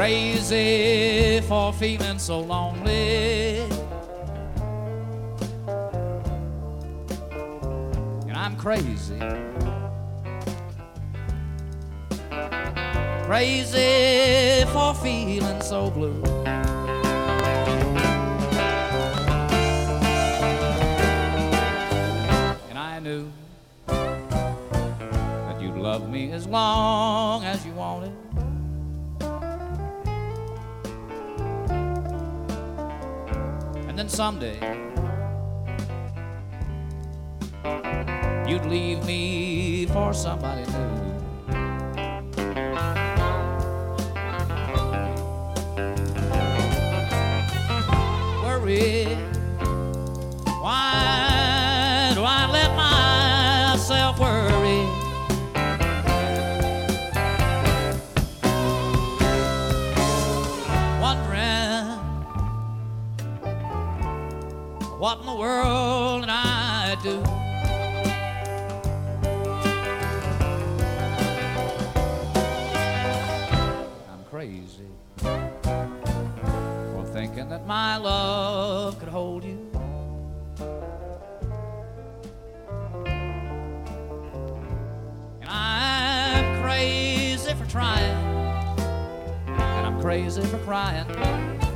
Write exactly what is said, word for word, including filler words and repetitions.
crazy for feeling so lonely. And I'm crazy, crazy for feeling so blue. And I knew that you'd love me as long as you wanted. And then someday you'd leave me for somebody new. Worry, why do I let myself worry? Wondering what in the world did I do? I'm crazy for thinking that my love could hold you. And I'm crazy for trying, and I'm crazy for crying.